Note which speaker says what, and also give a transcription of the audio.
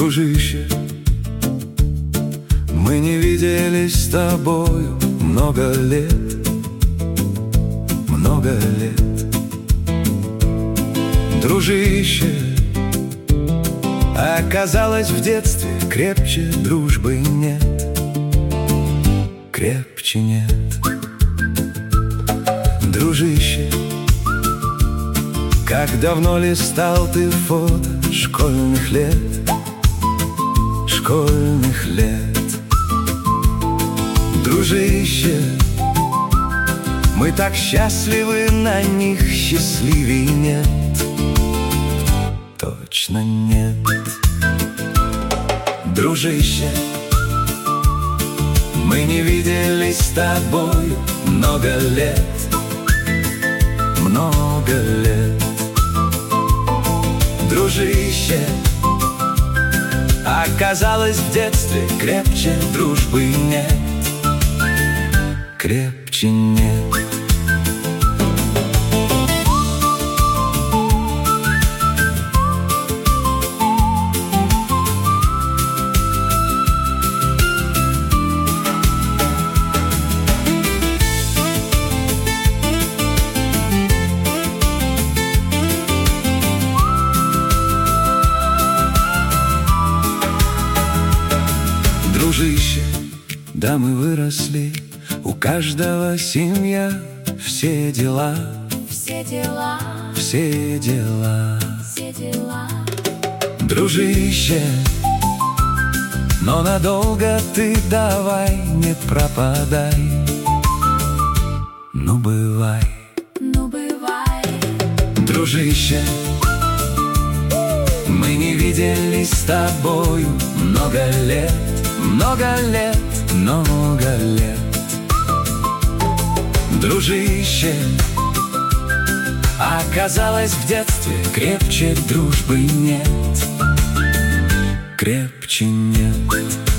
Speaker 1: Дружище, мы не виделись с тобою много лет, много лет. Дружище, оказалось, в детстве крепче дружбы нет, крепче нет. Дружище, как давно листал ты фото школьных лет, школьных лет. Дружище, мы так счастливы, на них счастливей нет, точно нет. Дружище, мы не виделись с тобою много лет, много лет. Дружище, оказалось, в детстве крепче дружбы нет, крепче нет. Дружище, да мы выросли, у каждого семья, все дела,
Speaker 2: все дела,
Speaker 1: все дела.
Speaker 2: все дела.
Speaker 1: Дружище, но надолго ты давай не пропадай, ну бывай.
Speaker 2: Ну бывай.
Speaker 1: Дружище, мы не виделись с тобою много лет, много лет, много лет. Дружище, оказалось, в детстве крепче дружбы нет, крепче нет.